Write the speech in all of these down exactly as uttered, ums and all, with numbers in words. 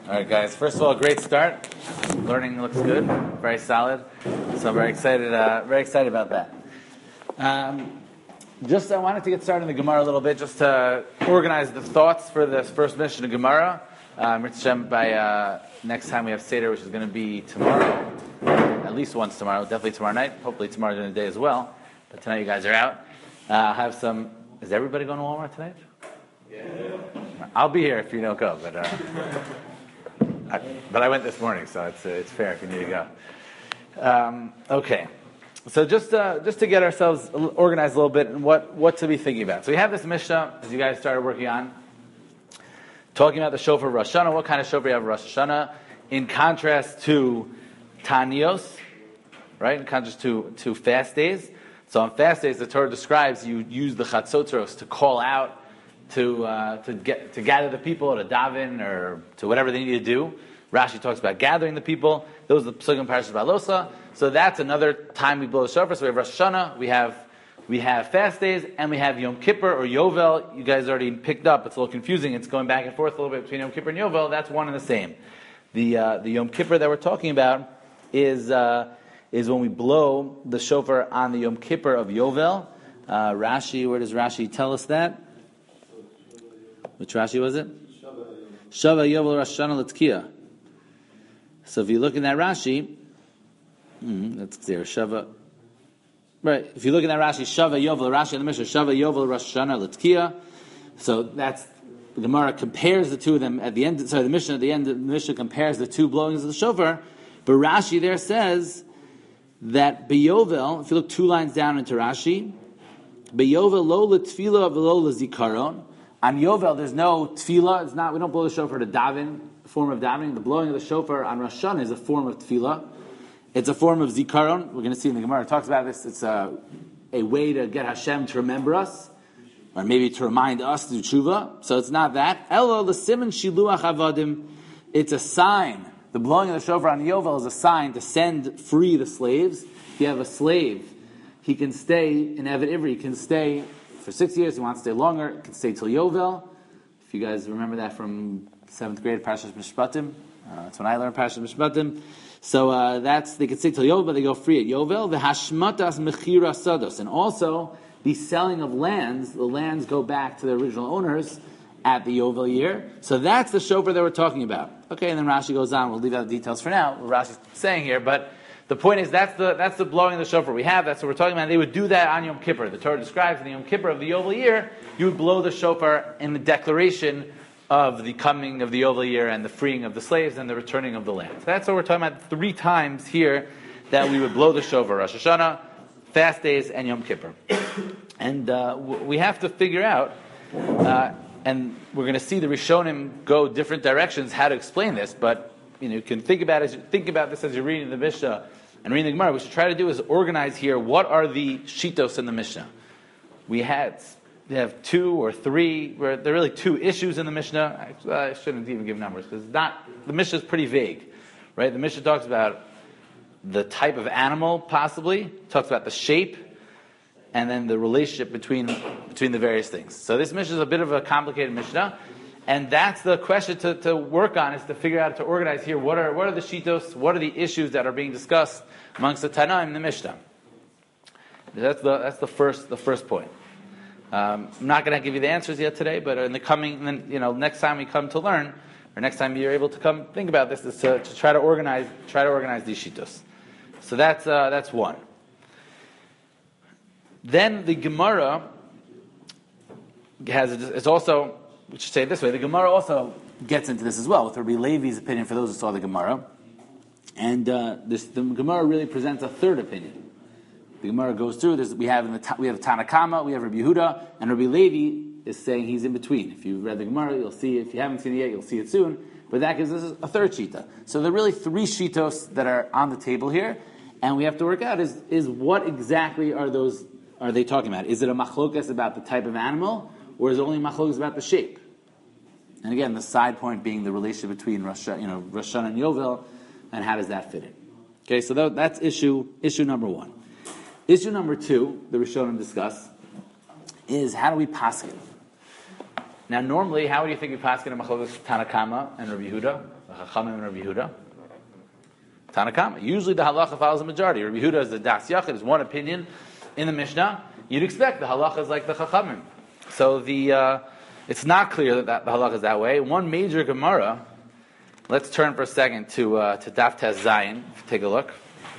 All right, guys. First of all, great start. Learning looks good, very solid. So I'm very excited. Uh, very excited about that. Um, just I wanted to get started in the Gemara a little bit, just to organize the thoughts for this first mission of Gemara. Um, by uh, next time we have Seder, which is going to be tomorrow, at least once tomorrow, definitely tomorrow night. Hopefully tomorrow during the day as well. But tonight you guys are out. Uh, I have some. Is everybody going to Walmart tonight? Yeah. I'll be here if you don't go, but. Uh, I, but I went this morning, so it's uh, it's fair if you need to go. Um, okay, so just uh, just to get ourselves organized a little bit and what, what to be thinking about. So we have this Mishnah, as you guys started working on, talking about the shofar of Rosh Hashanah. What kind of shofar you have Rosh Hashanah, in contrast to Tanios, right? In contrast to, to fast days. So on fast days, the Torah describes you use the chatzotros to call out, to uh, to get to gather the people, to daven, or to whatever they need to do. Rashi talks about gathering the people. Those are the Psugim Parashas Balosa. So that's another time we blow the shofar. So we have Rosh Hashanah, we have we have fast days, and we have Yom Kippur or Yovel. You guys already picked up. It's a little confusing. It's going back and forth a little bit between Yom Kippur and Yovel. That's one and the same. The uh, the Yom Kippur that we're talking about is uh, is when we blow the shofar on the Yom Kippur of Yovel. Uh, Rashi, where does Rashi tell us that? Which Rashi was it? Shava Yovel Rosh Hashanah L'Tkiya. So if you look in that Rashi, mm, that's clear. Shava, right? If you look in that Rashi, Shava Yovel Rashi in the Mishnah, Shava Yovel Rosh Hashanah L'Tkiya. So that's the Gemara compares the two of them at the end. Sorry, the Mishnah at the end. The Mishnah compares the two blowings of the shofar. But Rashi there says that Beyovel. If you look two lines down into Rashi, Beyovel lo l'tfila v'lo l'zikaron. On Yovel, there's no tefillah. It's not. We don't blow the shofar to daven, a form of davening. The blowing of the shofar on Rosh Hashanah is a form of tefillah. It's a form of zikaron. We're going to see in the Gemara. It talks about this. It's a, a way to get Hashem to remember us, or maybe to remind us to do tshuva. So it's not that. Elo l'siman shiluach avadim. It's a sign. The blowing of the shofar on Yovel is a sign to send free the slaves. If you have a slave, he can stay in Evet Ivri. He can stay for six years. He wants to stay longer. He can stay till Yovel. If you guys remember that from seventh grade, Parashas Mishpatim. Uh, that's when I learned Parashas Mishpatim. So uh, that's they can stay till Yovel, but they go free at Yovel. The Hashmatas Mechira Sados, and also the selling of lands. The lands go back to the original owners at the Yovel year. So that's the shofar that we're talking about. Okay, and then Rashi goes on. We'll leave out the details for now. What Rashi's saying here, but the point is that's the that's the blowing of the shofar we have. That's what we're talking about. They would do that on Yom Kippur. The Torah describes in the Yom Kippur of the Yovel year, you would blow the shofar in the declaration of the coming of the Yovel year and the freeing of the slaves and the returning of the land. So that's what we're talking about three times here that we would blow the shofar: Rosh Hashanah, fast days, and Yom Kippur. And uh, we have to figure out, uh, and we're going to see the Rishonim go different directions how to explain this, but you know, you can think about it, think about this as you're reading the Mishnah and reading the Gemara. What we should try to do is organize here what are the shitos in the Mishnah. We had we have two or three. Where there are really two issues in the Mishnah. I, I shouldn't even give numbers because not the Mishnah is pretty vague, right? The Mishnah talks about the type of animal, possibly talks about the shape, and then the relationship between between the various things. So this Mishnah is a bit of a complicated Mishnah. And that's the question to, to work on, is to figure out, to organize here, what are what are the shitos, what are the issues that are being discussed amongst the Tanaim in the Mishnah. That's the that's the first the first point. Um, I'm not going to give you the answers yet today, but in the coming, then you know, next time we come to learn, or next time you're able to come think about this, is to, to try to organize try to organize these shitos. So that's uh, that's one. Then the Gemara has it's also. We should say it this way. The Gemara also gets into this as well, with Rabbi Levi's opinion for those who saw the Gemara. And uh, this, the Gemara really presents a third opinion. The Gemara goes through this. We have in the, we have Tanakama, we have Rabbi Yehuda, and Rabbi Levi is saying he's in between. If you've read the Gemara, you'll see. If you haven't seen it yet, you'll see it soon. But that gives us a third shita. So there are really three shitos that are on the table here, and we have to work out is is what exactly are those are they talking about? Is it a machlokas about the type of animal, or is it only machlokas about the shape? And again, the side point being the relationship between Rosh, you know, Rosh Hashanah and Yovel, and how does that fit in? Okay, so that, that's issue issue number one. Issue number two, the Rishonim discuss, is how do we paskin? Now, normally, how would you think we pass in a machlokes Tanakama and Rabbi Yehuda, Chachamim and Rabbi Yehuda? Tanakama. Usually, the halacha follows the majority. Rabbi Yehuda is the das yachid, is one opinion in the Mishnah. You'd expect the halacha is like the Chachamim. So the uh, it's not clear that, that the halacha is that way. One major Gemara. Let's turn for a second to uh, to Daf Tes Zayin. Take a look.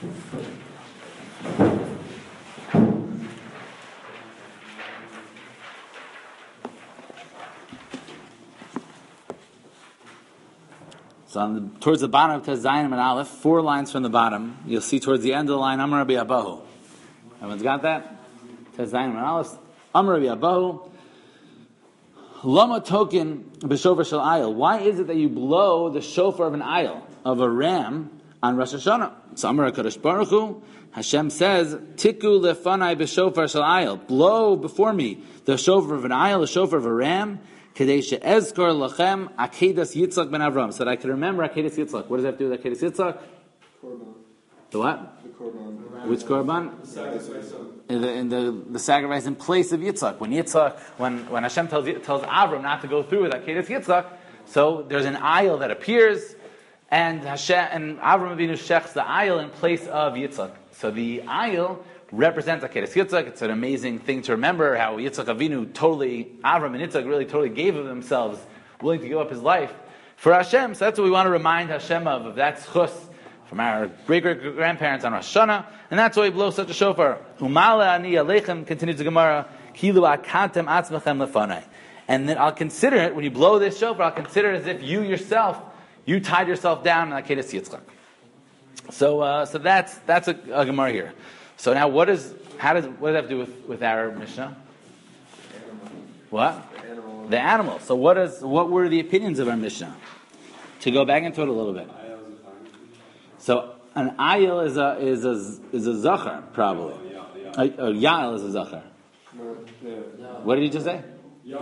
So on the, towards the bottom of Tes Zayin and Aleph, four lines from the bottom, you'll see towards the end of the line, Amar Rabbi Abahu. Everyone's got that? Tes Zayin and Aleph, Amar Rabbi Abahu. Lama token b'shofar shel ayil. Why is it that you blow the shofar of an ayil, of a ram, on Rosh Hashanah? So Amar HaKadosh Baruch Hu, Hashem says, Tiku lefanai b'shofar shel ayil. Blow before me the shofar of an ayil, the shofar of a ram, Kadei she'ezkor lachem akedas Yitzchak ben Avram. So that I can remember akedas Yitzchak. What does that have to do with akedas Yitzchak? Korban. The what? The korban. Which korban? The sacrifice. In the, in the, the sacrifice in place of Yitzchak. When Yitzchak, when, when Hashem tells tells Avram not to go through with akedas Yitzchak, so there's an aisle that appears, and Hashem and Avram Avinu shechs the aisle in place of Yitzchak. So the aisle represents akedas Yitzchak. It's an amazing thing to remember how Yitzchak Avinu totally, Avram and Yitzchak really totally gave of themselves, willing to give up his life for Hashem. So that's what we want to remind Hashem of, of that schus from our great-great-grandparents on Rosh Hashanah, and that's why we blow such a shofar. Umala ani aleichem, continues the Gemara, kilu akantem atzmechem lefanai. And then I'll consider it, when you blow this shofar, I'll consider it as if you yourself, you tied yourself down in akedas Yitzchak. So, uh, so that's that's a, a Gemara here. So now, what is how does what does that have to do with, with our Mishnah? What? The animal. The animal. So what is what were the opinions of our Mishnah? To go back into it a little bit. So an ayil is a is a is a zachar probably. A, a yael is a zachar. What did you just say?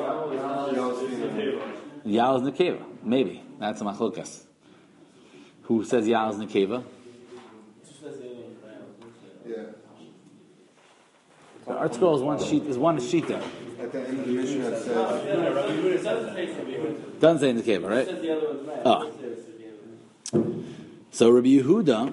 Yael is nekeva. Maybe that's a machlokas. Who says yael is nekeva? Yeah. The art scroll is one sheet. Is one sheet there. At the end of the Mishnah it says. Doesn't say in the cave, right? Oh. So Rabbi Yehuda,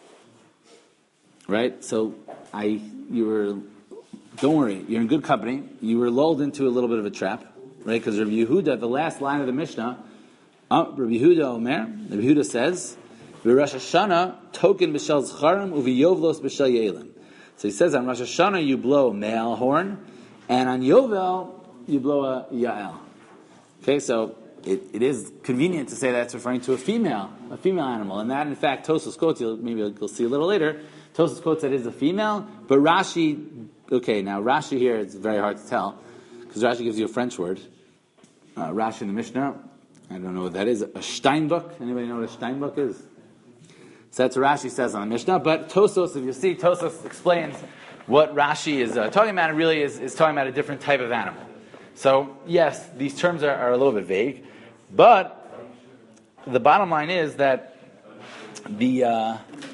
right? So I, you were. Don't worry, you're in good company. You were lulled into a little bit of a trap, right? Because Rabbi Yehuda, the last line of the Mishnah, uh, Rabbi Yehuda Omer, Rabbi Yehuda says, "Rosh Hashanah token b'shel zcharim uviyovlos b'shel ye'elim." So he says on Rosh Hashanah you blow a male horn, and on Yovel you blow a Yael. Okay, so it, it is convenient to say that it's referring to a female, a female animal, and that in fact Tosfos quotes, you'll, maybe you'll see a little later. Tosfos quotes that it is a female, but Rashi, okay, now Rashi here it's very hard to tell because Rashi gives you a French word. Uh, Rashi in the Mishnah, I don't know what that is. A Steinbock. Anybody know what a Steinbock is? So that's what Rashi says on the Mishnah. But Tosfos, if you see, Tosfos explains what Rashi is uh, talking about. It really is, is talking about a different type of animal. So yes, these terms are, are a little bit vague, but the bottom line is that the uh,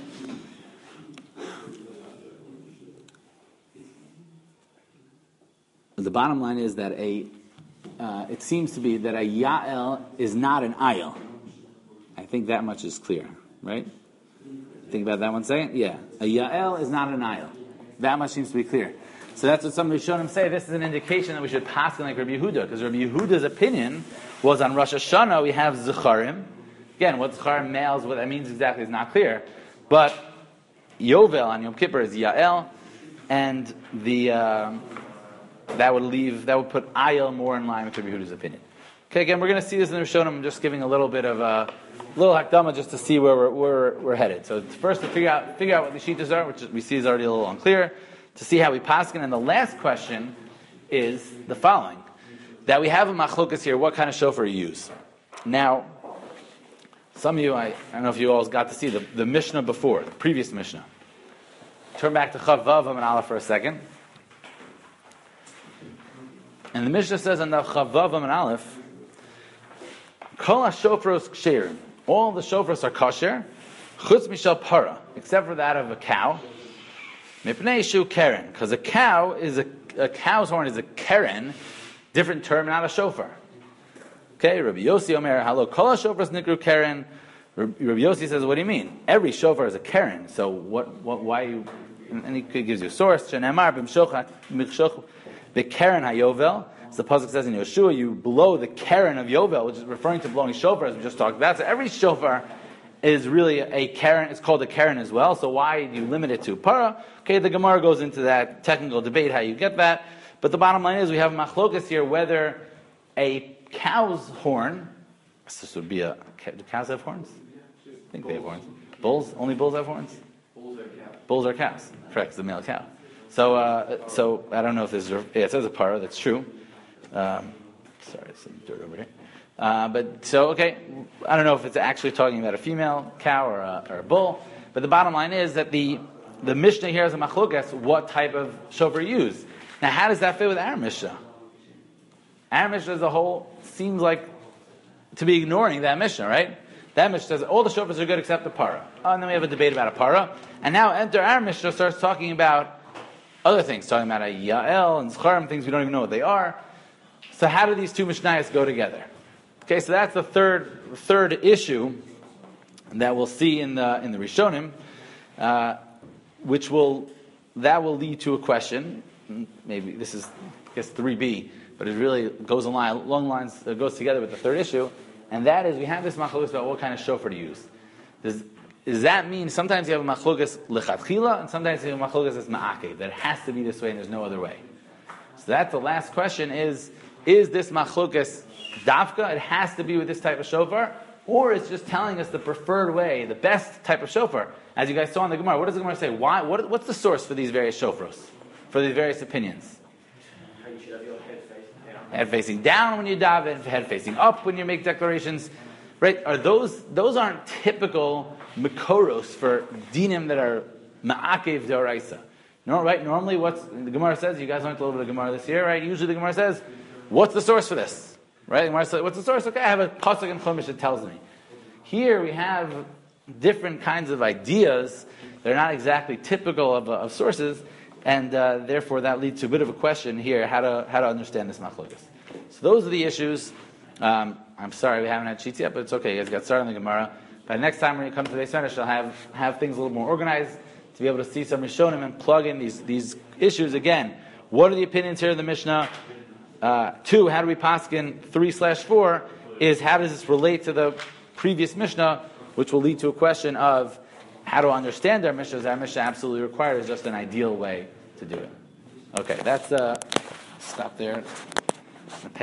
the bottom line is that a uh, it seems to be that a Yael is not an ayil. I think that much is clear, right? Think about that one second. Yeah, a Yael is not an ayil. That much seems to be clear. So that's what some Rishonim say. This is an indication that we should pass in like Rabbi Yehuda, because Rabbi Yehuda's opinion was on Rosh Hashanah we have Zecharim. Again, what Zecharim males, what that means exactly is not clear. But Yovel on Yom Kippur is Yael, and the uh, that would leave that would put Ayel more in line with Rabbi Yehuda's opinion. Okay, again, we're going to see this in the Rishonim. I'm just giving a little bit of a little hakdama just to see where we're, where we're headed. So first to figure out figure out what the shittas are, which we see is already a little unclear. To see how we paskin, and the last question is the following: that we have a machlokas here. What kind of shofar you use? Now, some of you, I, I don't know if you all got to see the, the Mishnah before, the previous Mishnah. Turn back to Chav Vav and Aleph for a second. And the Mishnah says on the Chav Vav and Aleph, Kol ha-shofros ksherim. All the shofars are kosher, chutz mishal para, except for that of a cow. Mipnei shu keren, because a cow is a, a cow's horn is a keren, different term, not a shofar. Okay, Rabbi Yossi Omer, Halo Kol HaShofars Nikru Keren. Rabbi Yossi says, what do you mean? Every shofar is a keren. So what? What? Why you? And he gives you a source. Shenemar b'mshoch b'mshoch b'keren hayovel. So the pasuk says in Yeshua, you blow the keren of Yovel, which is referring to blowing shofar, as we just talked about. So every shofar is really a keren. It's called a keren as well. So why do you limit it to para? Okay, the Gemara goes into that technical debate how you get that. But the bottom line is we have machlokas here whether a cow's horn. This would be a. Do cows have horns? I think they have horns. Bulls? Only bulls have horns? Bulls are cows. Bulls are cows. Correct, it's the male cow. So, uh, so I don't know if there's. Yeah, it says a para. That's true. Um, sorry, there's some dirt over here. Uh, but so okay, I don't know if it's actually talking about a female cow or a, or a bull. But the bottom line is that the the Mishnah here is a machlokas. What type of shofar you use? Now, how does that fit with our Mishnah? Our Mishnah as a whole seems like to be ignoring that Mishnah, right? That Mishnah says all the shofars are good except the para. Oh, and then we have a debate about a para. And now enter our Mishnah starts talking about other things, talking about a Yael and Zcharim, things we don't even know what they are. So how do these two Mishnayos go together? Okay, so that's the third third issue that we'll see in the in the Rishonim, uh, which will that will lead to a question. Maybe this is I guess three B, but it really goes along long lines uh, goes together with the third issue, and that is we have this machlokas about what kind of shofar to use. Does does that mean sometimes you have a machlokas lechatchila and sometimes you have a machlokas as ma'akev, that it has to be this way and there's no other way? So that's the last question: is is this machlokas dafka? It has to be with this type of shofar, or it's just telling us the preferred way, the best type of shofar. As you guys saw in the Gemara, what does the Gemara say? Why? What, what's the source for these various shofars, for these various opinions? You should have your head facing down. Head facing down when you daven, head facing up when you make declarations. Right? Are those those aren't typical mikoros for dinim that are ma'akev deoraisa? No, right? Normally, what's the Gemara says? You guys learned a little bit of Gemara this year, right? Usually, the Gemara says, "What's the source for this?" Right? The Gemara says, "What's the source?" Okay, I have a pasuk in Chumash that tells me. Here we have different kinds of ideas. They're not exactly typical of, uh, of sources, and uh, therefore that leads to a bit of a question here: how to how to understand this machlokas. So those are the issues. Um, I'm sorry we haven't had sheets yet, but it's okay. You guys got started on the Gemara. By next time when you come to the Beis Medrash, I'll have have things a little more organized to be able to see some Rishonim and plug in these these issues again. What are the opinions here in the Mishnah? Uh, two, how do we paskin? Three slash four is how does this relate to the previous Mishnah, which will lead to a question of how to understand our Mishnah. Is our Mishnah absolutely required? Is just an ideal way to do it? Okay, that's uh, stop there.